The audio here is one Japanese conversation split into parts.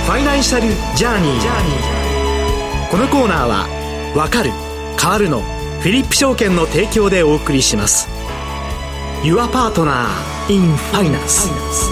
ファイナンシャルジャーニー。このコーナーはわかる変わるのフィリップ証券の提供でお送りします。 Your Partner in Finance。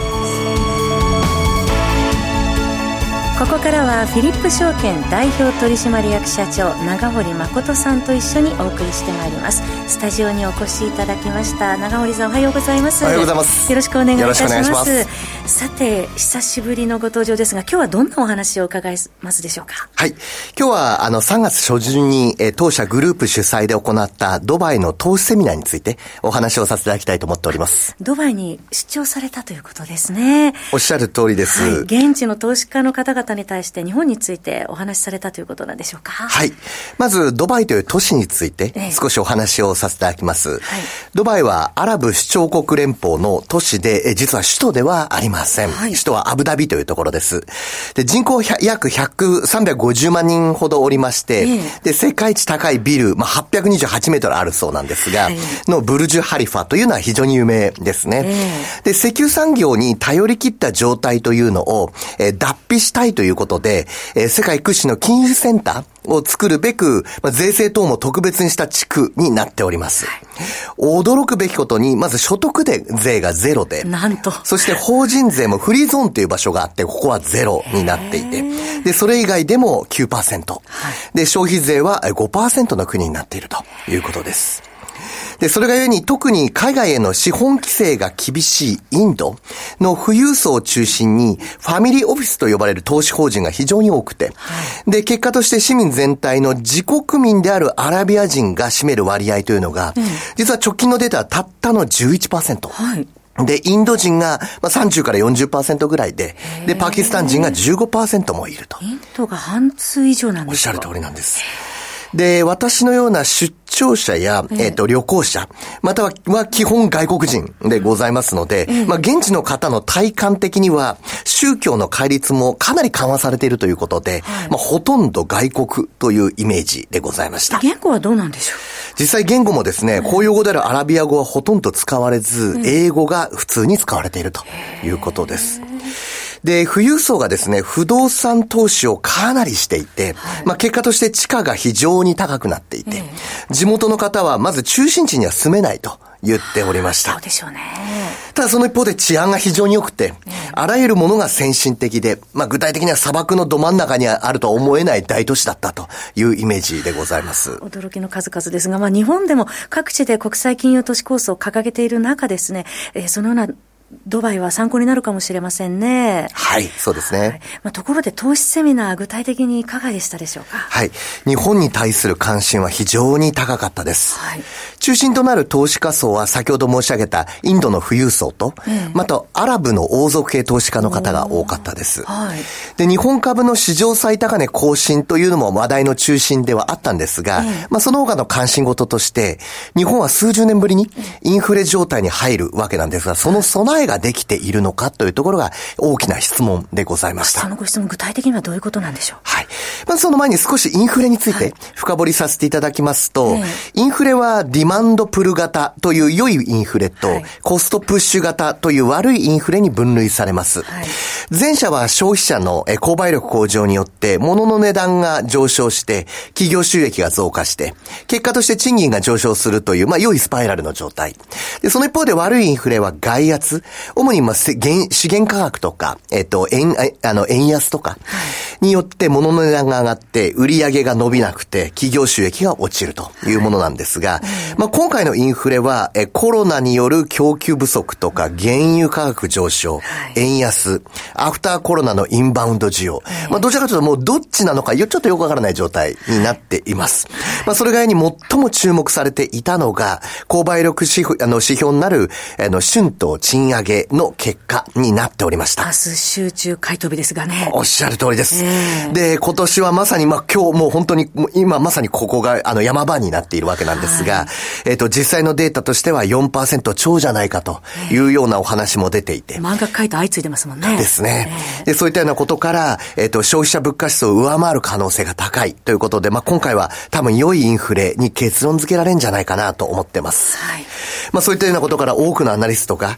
ここからはフィリップ証券代表取締役社長長堀誠さんと一緒にお送りしてまいります。スタジオにお越しいただきました長堀さん、おはようございます。 おはようございます。 よろしくお願いいたします。 す。 さて、久しぶりのご登場ですが、今日はどんなお話を伺いますでしょうか。 はい、今日は3月初旬に当社グループ主催で行ったドバイの投資セミナーについてお話をさせていただきたいと思っております。 ドバイに出張されたということですね。 おっしゃる通りです、 はい、現地の投資家の方々に対して日本についてお話しされたということなんでしょうか。 はい、まずドバイという都市について少しお話をさせていただきます、はい、ドバイはアラブ首長国連邦の都市で実は首都ではありません、はい、首都はアブダビというところです。で、人口約350万人ほどおりまして、で世界一高いビル、828メートルあるそうなんですが、のブルジュハリファというのは非常に有名ですね、で石油産業に頼り切った状態というのを、脱皮したいということで、世界屈指の金融センターを作るべく、税制等も特別にした地区になっております。驚くべきことに、まず所得税がゼロで、 なんと、 そして法人税もフリーゾーンという場所があって、ここはゼロになっていて、で、それ以外でも 9%、で、消費税は 5% の国になっているということです。で、それがゆえに特に海外への資本規制が厳しいインドの富裕層を中心にファミリーオフィスと呼ばれる投資法人が非常に多くて、で、結果として市民全体の自国民であるアラビア人が占める割合というのが、実は直近のデータはたったの 11%。はい。で、インド人が30から 40% ぐらいで、で、パキスタン人が 15% もいると。 インドが半数以上なんですか。 おっしゃる通りなんです。で、私のような出張者や、旅行者、または基本外国人でございますので、現地の方の体感的には、宗教の戒律もかなり緩和されているということで、ほとんど外国というイメージでございました。 言語はどうなんでしょう。 実際言語もですね、公用語であるアラビア語はほとんど使われず、英語が普通に使われているということです。で、富裕層がですね、不動産投資をかなりしていて、結果として地価が非常に高くなっていて、地元の方はまず中心地には住めないと言っておりました。 そうでしょうね。 ただその一方で治安が非常に良くて、あらゆるものが先進的で、具体的には砂漠のど真ん中にあるとは思えない大都市だったというイメージでございます。 驚きの数々ですが、日本でも各地で国際金融都市構想を掲げている中ですね、そのようなドバイは参考になるかもしれませんね。 はい、そうですね。 ところで投資セミナー、具体的にいかがでしたでしょうか。 はい、日本に対する関心は非常に高かったです。はい、中心となる投資家層は先ほど申し上げたインドの富裕層と、またアラブの王族系投資家の方が多かったです。はい、で、日本株の市場最高値更新というのも話題の中心ではあったんですが、その他の関心事として、日本は数十年ぶりにインフレ状態に入るわけなんですが、その備えができているのかというところが大きな質問でございました。 そのご質問、具体的にはどういうことなんでしょう。 はい。まずその前に少しインフレについて深掘りさせていただきますと、インフレはディマンドプル型という良いインフレと、コストプッシュ型という悪いインフレに分類されます。前者は消費者の購買力向上によって物の値段が上昇して企業収益が増加して結果として賃金が上昇するという良いスパイラルの状態で、その一方で悪いインフレは外圧、主に資源価格とか円安とかによって物の値段が上がって売り上げが伸びなくて企業収益が落ちるというものなんですが、今回のインフレはコロナによる供給不足とか原油価格上昇、円安、アフターコロナのインバウンド需要、どちらかというともうどっちなのかちょっとよくわからない状態になっています。それがに最も注目されていたのが購買力指標になる春闘賃上げの結果になっておりました。 明日集中回答日ですがね。 おっしゃる通りです。で、今年はまさに今日もう本当に今まさにここが山場になっているわけなんですが、実際のデータとしては 4% 超じゃないかというようなお話も出ていて、 漫画回答相次いでますもんね。 ですね。で、そういったようなことから、消費者物価指数を上回る可能性が高いということで、今回は多分良いインフレに結論付けられるんじゃないかなと思ってます。はい。そういったようなことから多くのアナリストが日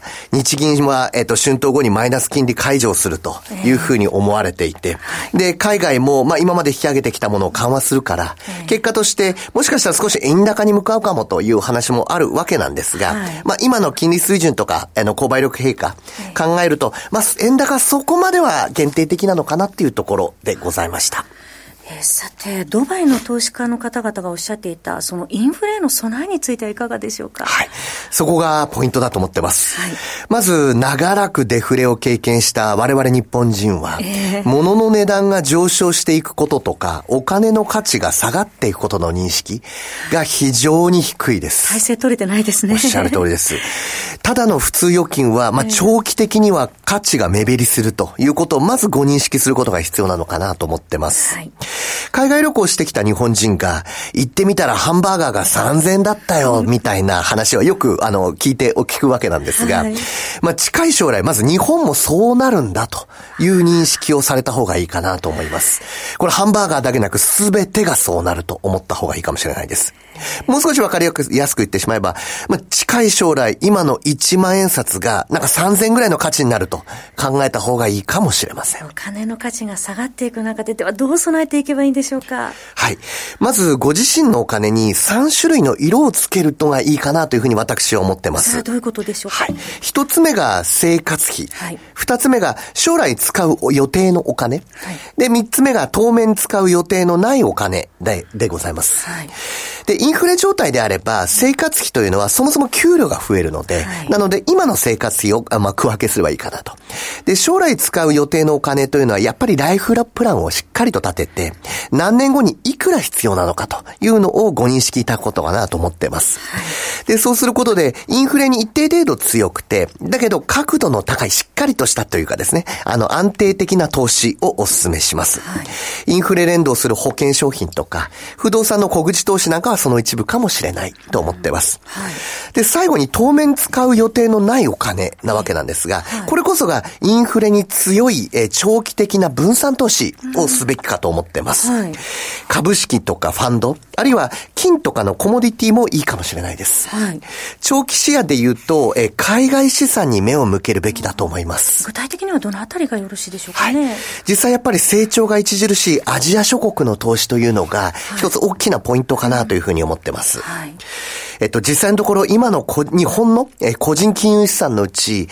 日銀は、春闘後にマイナス金利解除をするというふうに思われていて、で、海外も、今まで引き上げてきたものを緩和するから、結果として、もしかしたら少し円高に向かうかもという話もあるわけなんですが、今の金利水準とか、購買力陛下、考えると、円高そこまでは限定的なのかなっていうところでございました。 さて、ドバイの投資家の方々がおっしゃっていた、そのインフレへの備えについてはいかがでしょうか。 はい。そこがポイントだと思ってます。まず、長らくデフレを経験した我々日本人は、物の値段が上昇していくこととか、お金の価値が下がっていくことの認識が非常に低いです。 体制取れてないですね。 おっしゃる通りです。ただの普通預金は、長期的には価値が目減りするということをまずご認識することが必要なのかなと思ってます。海外旅行してきた日本人が、行ってみたらハンバーガーが3000円だったよ、みたいな話はよく、聞くわけなんですが、近い将来、まず日本もそうなるんだという認識をされた方がいいかなと思います。これハンバーガーだけなく全てがそうなると思った方がいいかもしれないです。もう少しわかりやすく言ってしまえば、近い将来、今の1万円札が、3000円ぐらいの価値になると考えた方がいいかもしれません。 お金の価値が下がっていく中で、ではどう備えていけばいいんでしょうか。 はい。まず、ご自身のお金に3種類の色をつけるのがいいかなというふうに私は思ってます。 それはどういうことでしょうか。 一つ目が生活費。二つ目が将来使う予定のお金。で、三つ目が当面使う予定のないお金でございます。で、インフレ状態であれば、生活費というのはそもそも給料が増えるので、なので今の生活費を、区分けすればいいかなと。で、将来使う予定のお金というのは、やっぱりライフプランをしっかりと立てて、何年後にいくら必要なのかというのをご認識いただくことかなと思っています。で、そうすることで、インフレに一定程度強くて、だけど角度の高いしっかりとしたというかですね、安定的な投資をお勧めします。インフレ連動する保険商品とか、不動産の小口投資なんかはその一部かもしれないと思ってます。で、最後に当面使う予定のないお金なわけなんですが、これこそがインフレに強い、長期的な分散投資をすべきかと思ってます。株式とかファンド、あるいは金とかのコモディティもいいかもしれないです。長期視野で言うと、海外資産に目を向けるべきだと思います。 具体的にはどのあたりがよろしいでしょうかね。 実際やっぱり成長が著しいアジア諸国の投資というのが一つ大きなポイントかなというふうに思ってます。実際のところ今の日本の個人金融資産のうち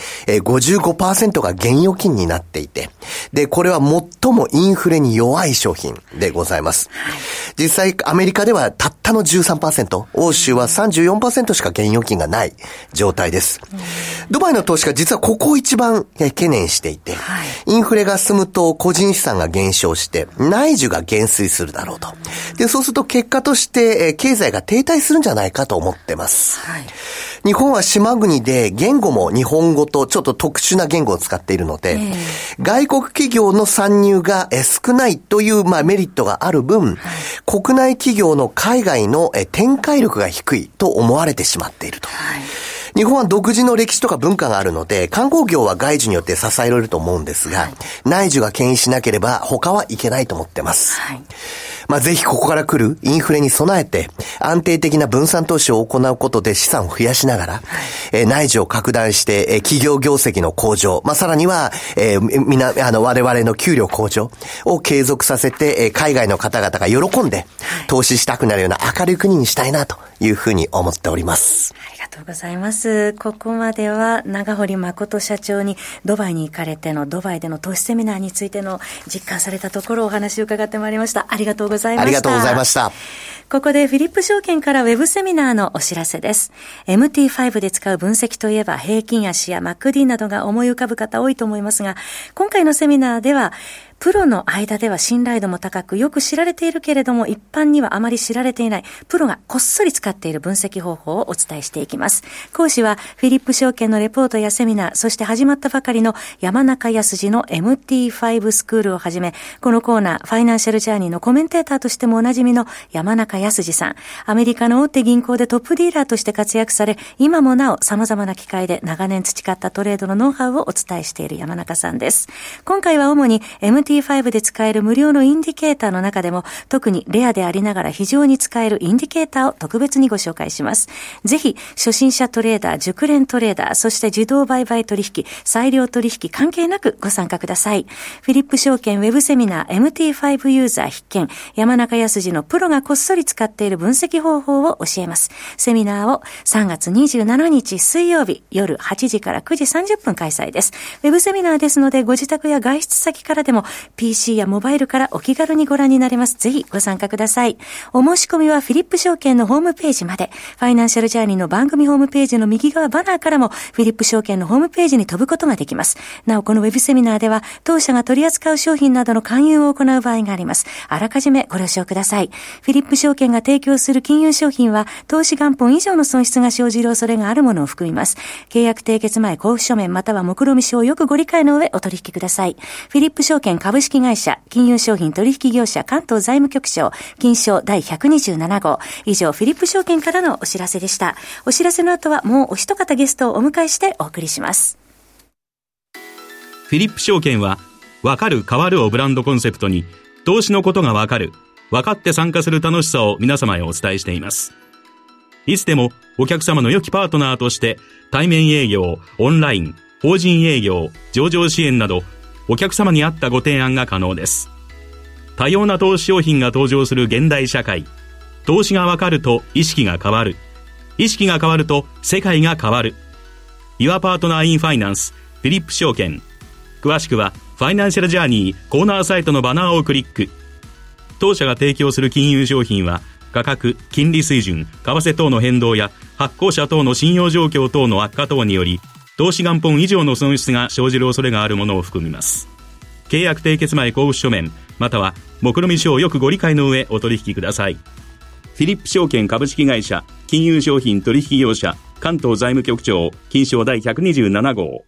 55% が現預金になっていて、で、これは最もインフレに弱い商品でございます。実際アメリカではたったの 13%、欧州は 34% しか現預金がない状態です。ドバイの投資家実はここを一番懸念していて、インフレが進むと個人資産が減少して内需が減衰するだろうと。で、そうすると結果として経済が停滞するんじゃないかと思ってます。日本は島国で言語も日本語とちょっと特殊な言語を使っているので、外国企業の参入が少ないというメリットがある分、国内企業の海外の展開力が低いと思われてしまっていると。日本は独自の歴史とか文化があるので、観光業は外需によって支えられると思うんですが、内需が牽引しなければ他はいけないと思ってます。ぜひここから来るインフレに備えて安定的な分散投資を行うことで資産を増やしながら、内需を拡大して企業業績の向上、さらには我々の給料向上を継続させて海外の方々が喜んで投資したくなるような明るい国にしたいなというふうに思っております。 ありがとうございます。ここまでは長堀誠社長にドバイに行かれてのドバイでの投資セミナーについての実感されたところをお話を伺ってまいりました。ありがとうございました。 ありがとうございました。 ここでフィリップ証券からウェブセミナーのお知らせです。MT5 で使う分析といえば平均足や MACD などが思い浮かぶ方多いと思いますが、今回のセミナーではプロの間では信頼度も高くよく知られているけれども一般にはあまり知られていないプロがこっそり使っている分析方法をお伝えしていきます。講師はフィリップ証券のレポートやセミナー、そして始まったばかりの山中康の MT5 スクールをはじめ、このコーナーファイナンシャルジャーニーのコメンテーターとしてもおなじみの山中康さん、アメリカの大手銀行でトップディーラーとして活躍され、今もなお様々な機会で長年培ったトレードのノウハウをお伝えしている山中さんです。今回は主に MT5 MT5 で使える無料のインディケーターの中でも特にレアでありながら非常に使えるインディケーターを特別にご紹介します。ぜひ初心者トレーダー、熟練トレーダー、そして自動売買取引、裁量取引関係なくご参加ください。フィリップ証券ウェブセミナー MT5 ユーザー必見、山中康のプロがこっそり使っている分析方法を教えます。セミナーを3月27日水曜日夜8時から9時30分開催です。ウェブセミナーですのでご自宅や外出先からでも PC やモバイルからお気軽にご覧になれます。ぜひご参加ください。お申し込みはフィリップ証券のホームページまで。ファイナンシャルジャーニーの番組ホームページの右側バナーからもフィリップ証券のホームページに飛ぶことができます。なおこのウェブセミナーでは当社が取り扱う商品などの勧誘を行う場合があります。あらかじめご了承ください。フィリップ証券が提供する金融商品は投資元本以上の損失が生じる恐れがあるものを含みます。契約締結前交付書面または目論見書をよくご理解の上お取引ください。フィリップ証券株式会社金融商品取引業者関東財務局長金商第127号。以上フィリップ証券からのお知らせでした。お知らせの後はもうお一方ゲストをお迎えしてお送りします。 フィリップ証券はわかる変わるをブランドコンセプトに投資のことがわかる、わかって参加する楽しさを皆様へお伝えしています。いつでもお客様の良きパートナーとして対面営業、オンライン、法人営業、上場支援などお客様に合ったご提案が可能です。多様な投資商品が登場する現代社会。投資がわかると意識が変わる。意識が変わると世界が変わる。Your Partner in Finance フィリップ証券。詳しくはファイナンシャルジャーニーコーナーサイトのバナーをクリック。当社が提供する金融商品は価格、金利水準、為替等の変動や発行者等の信用状況等の悪化等により投資元本以上の損失が生じる恐れがあるものを含みます。契約締結前交付書面または目論見書をよくご理解の上お取引ください。フィリップ証券株式会社金融商品取引業者関東財務局長金商第127号。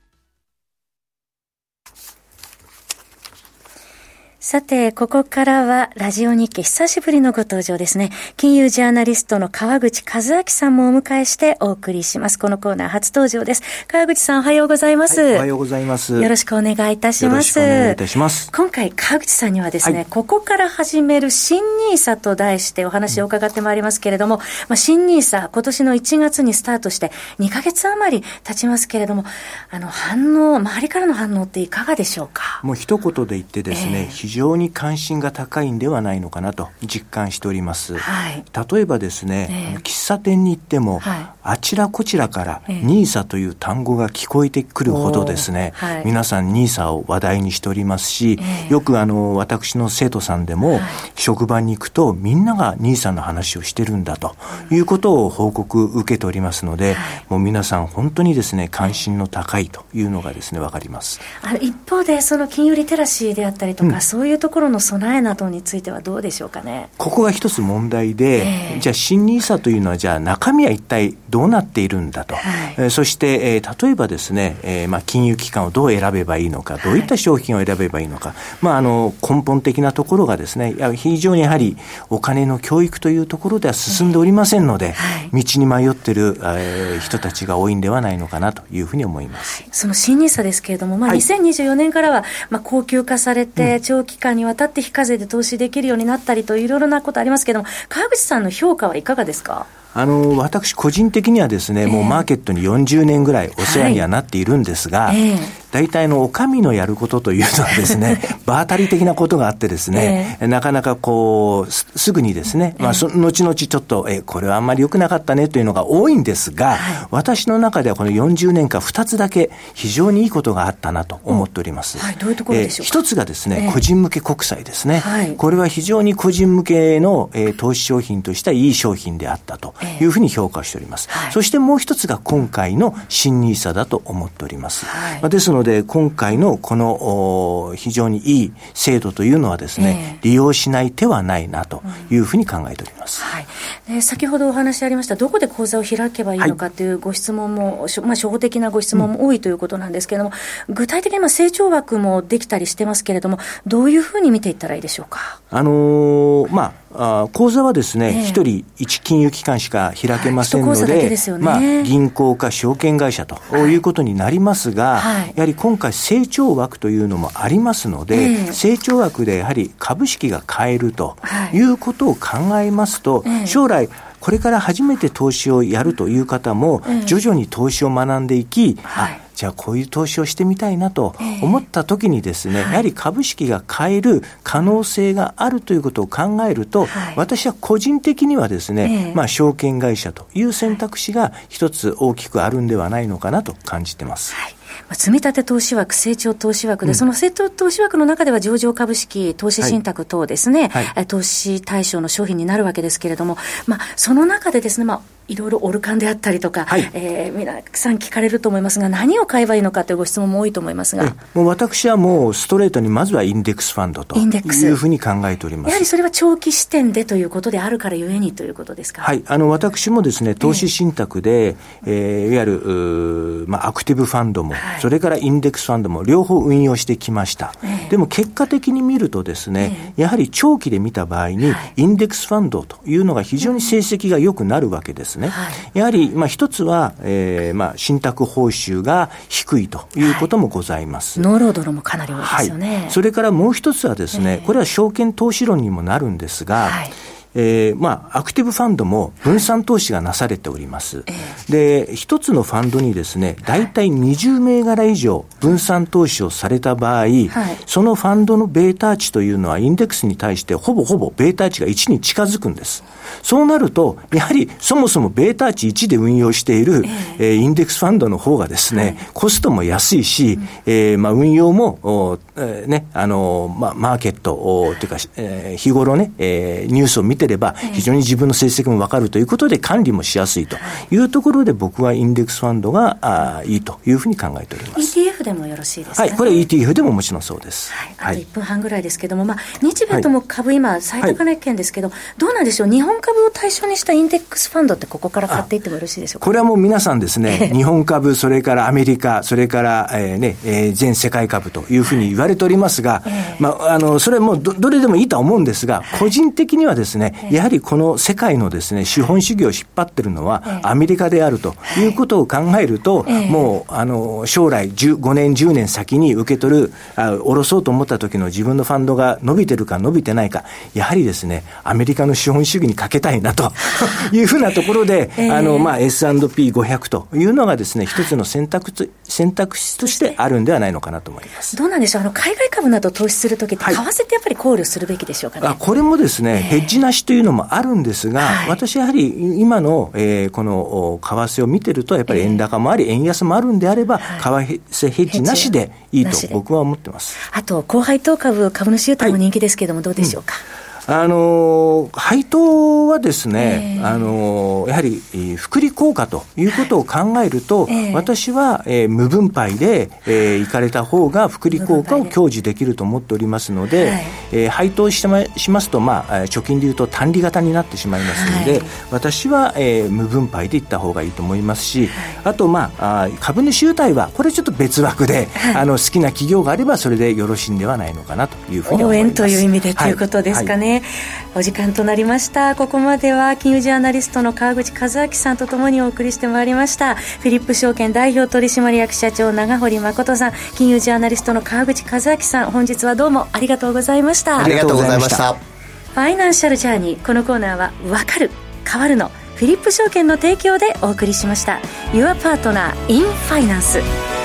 さて、ここからはラジオ日経久しぶりのご登場ですね。金融ジャーナリストの川口和明さんもお迎えしてお送りします。このコーナー初登場です。川口さんおはようございます。 はい、おはようございます。 よろしくお願いいたします。 よろしくお願いいたします。 今回川口さんにはですね、ここから始める新NISAと題してお話を伺ってまいりますけれども、新NISA今年の1月にスタートして2ヶ月余り経ちますけれども、周りからの反応っていかがでしょうか。 もう一言で言ってですね、非常に関心が高いんではないのかなと実感しております。例えばですね、喫茶店に行っても、あちらこちらからNISAという単語が聞こえてくるほどですね、皆さんNISAを話題にしておりますし、よく私の生徒さんでも、職場に行くとみんながNISAの話をしてるんだということを報告受けておりますので、もう皆さん本当にですね関心の高いというのがですね分かります。 一方でその金融リテラシーであったりとか、そういうところの備えなどについてはどうでしょうかね。 ここが一つ問題で、じゃあ新NISAというのはじゃあ中身は一体どうなっているんだと、そして、例えばですね、金融機関をどう選べばいいのか、どういった商品を選べばいいのか、根本的なところがですね非常にやはりお金の教育というところでは進んでおりませんので、道に迷っている、人たちが多いんではないのかなというふうに思います。 その新NISAですけれども、2024年からは、高級化されて、長期間にわたって非課税で投資できるようになったりといろいろなことありますけれども、川口さんの評価はいかがですか。 私個人的にはですね、もうマーケットに40年ぐらいお世話にはなっているんですが、大体お上のやることというのはですね、場当たり的なことがあってですね、なかなかすぐにですね、後々ちょっと、これはあんまり良くなかったねというのが多いんですが、私の中ではこの40年間2つだけ非常にいいことがあったなと思っております。 どういうところでしょうか。 一つがですね、個人向け国債ですね。これは非常に個人向けの、投資商品としてはいい商品であったというふうに評価しております。そしてもう一つが今回の新NISAだと思っております。ですので今回のこの非常にいい制度というのはですね、利用しない手はないなというふうに考えております。 先ほどお話ありましたどこで口座を開けばいいのかというご質問も、初歩的なご質問も多いということなんですけれども、具体的に成長枠もできたりしてますけれども、どういうふうに見ていったらいいでしょうか。 口座はですね、一人1金融機関しか開けませんので、銀行か証券会社ということになりますが、やはり今回成長枠というのもありますので、成長枠でやはり株式が買えるということを考えますと、将来これから初めて投資をやるという方も、徐々に投資を学んでいき、じゃあこういう投資をしてみたいなと思った時にですね、やはり株式が買える可能性があるということを考えると、私は個人的にはですね、証券会社という選択肢が一つ大きくあるんではないのかなと感じてます。 積立投資枠、成長投資枠で、その成長投資枠の中では上場株式、投資信託等ですね、投資対象の商品になるわけですけれども、その中でですね、いろいろオルカンであったりとか、皆さん聞かれると思いますが、何を買えばいいのかというご質問も多いと思いますが、 もう私はもうストレートにまずはインデックスファンドというふうに考えております。 やはりそれは長期視点でということであるからゆえにということですか。 私もですね、投資信託で、いわゆるアクティブファンドも、それからインデックスファンドも両方運用してきました。でも結果的に見るとですね、やはり長期で見た場合に、インデックスファンドというのが非常に成績が良くなるわけですね。やはり一つは、信託報酬が低いということもございます。 ノーロードロもかなり多いですよね。 それからもう一つはですね、これは証券投資論にもなるんですが、アクティブファンドも分散投資がなされております。で、一つのファンドにですね、だいたい20銘柄以上分散投資をされた場合、そのファンドのベータ値というのはインデックスに対してほぼベータ値が1に近づくんです。そうなると、やはりそもそもベータ値1で運用している、インデックスファンドの方がですね、コストも安いし、運用も、マーケットというか、日頃ね、ニュースを見てれば非常に自分の成績も分かるということで管理もしやすいというところで、僕はインデックスファンドがいいというふうに考えております。 ETF でもよろしいですかね。 これ ETF でももちろんそうです。 あと1分半ぐらいですけども、日米とも株今最高値圏ですけど、どうなんでしょう、日本株を対象にしたインデックスファンドってここから買っていってもよろしいでしょうか。 これはもう皆さんですね、日本株、それからアメリカ、それから、全世界株というふうに言われておりますが、それはもう どれでもいいとは思うんですが、個人的にはですね、やはりこの世界のですね、資本主義を引っ張っているのはアメリカであるということを考えると、もう将来5年10年先に受け取る下ろそうと思った時の自分のファンドが伸びてるか伸びてないか、やはりですね、アメリカの資本主義にかけたいなというふうなところで、S&P500 というのがですね、一つの選択肢としてあるんではないのかなと思います。 どうなんでしょう、海外株など投資するときって、為替ってやっぱり考慮するべきでしょうかね。 これもですね、ヘッジなしというのもあるんですが、私やはり今の、この為替を見てると、やっぱり円高もあり、円安もあるんであれば、為替ヘッジなしでいいと僕は思ってます。 あと高配当株主優待も人気ですけれども、どうでしょうか。 配当はですね、やはり複利効果ということを考えると、私は、無分配で、行かれた方が複利効果を享受できると思っておりますので、配当しますと、貯金でいうと単利型になってしまいますので、私は、無分配で行った方がいいと思いますし、あと、株主優待はこれちょっと別枠で、好きな企業があればそれでよろしいんではないのかなというふうに思います。応援という意味でということですかね。お時間となりました。ここまでは金融ジャーナリストの川口和明さんとともにお送りしてまいりました。フィリップ証券代表取締役社長長堀誠さん、金融ジャーナリストの川口和明さん、本日はどうもありがとうございました。 ありがとうございました。 ファイナンシャルジャーニー、このコーナーはわかる変わるのフィリップ証券の提供でお送りしました。 Your Partner in Finance。